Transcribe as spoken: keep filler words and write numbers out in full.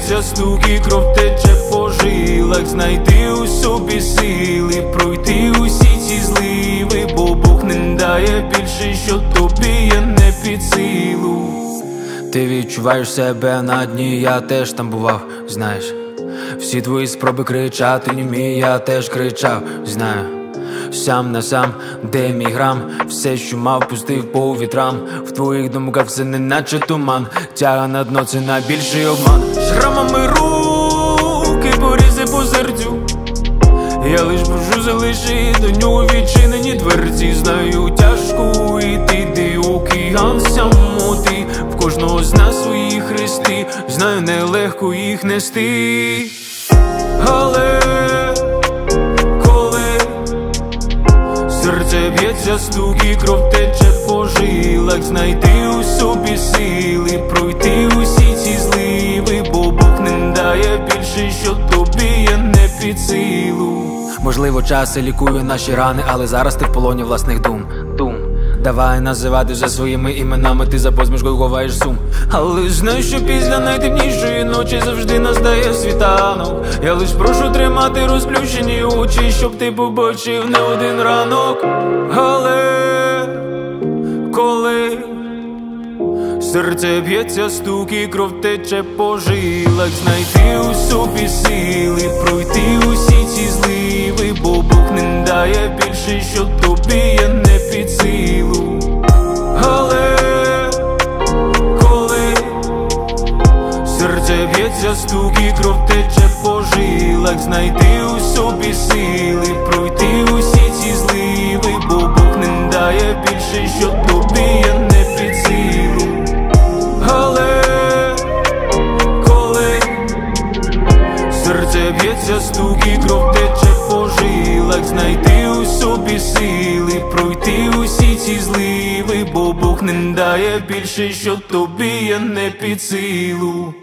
б'ється стук і кров тече по жилах. Знайти у собі сили, пройти усі ці зливи, бо Бог не дає більше, що тобі є не під силу. Ти відчуваєш себе на дні, я теж там бував, знаєш. Всі твої спроби кричати німі, я теж кричав, знаю. Сам на сам, де мій грам, все, що мав, пустив по вітрам. В твоїх думках все неначе туман, тяга на дно, це найбільший обман. Шрамами руки, порізи по серцю, я лиш прошу залиши до нього відчинені дверці. Знаю, тяжко йти, де океан самоти, в кожного з нас свої хрести, знаю, нелегко їх нести. Але коли серце б'ється стук і кров тече по жилах, знайти у собі сили, пройти усі ці зливи, бо Бог не дає більше, що тобі є не під силу. Можливо, час і лікує наші рани, але зараз ти в полоні власних дум. Дум. Давай називати вже своїми іменами, ти за посмішкою ховаєш сум. Але знай, що після найтемнішої ночі завжди настає світанок. Я лиш прошу тримати розплющені очі, щоб ти побачив не один ранок. Але коли серце б'ється стук і кров тече по жилах, знайти у собі сили, пройти усі ці зливи, бо Бог не дає більше, що тобі є не під силу. Але коли серце б'ється стук і кров тече по жилах, знайти у собі сили, пройти усі ці зливи, бо Бог не дає більше, що тобі є не під силу. Але коли серце б'ється стук і кров тече по жилах, знайти у собі сили, пройти усі ці зливи, бо Бог не дає більше, що тобі є не під силу.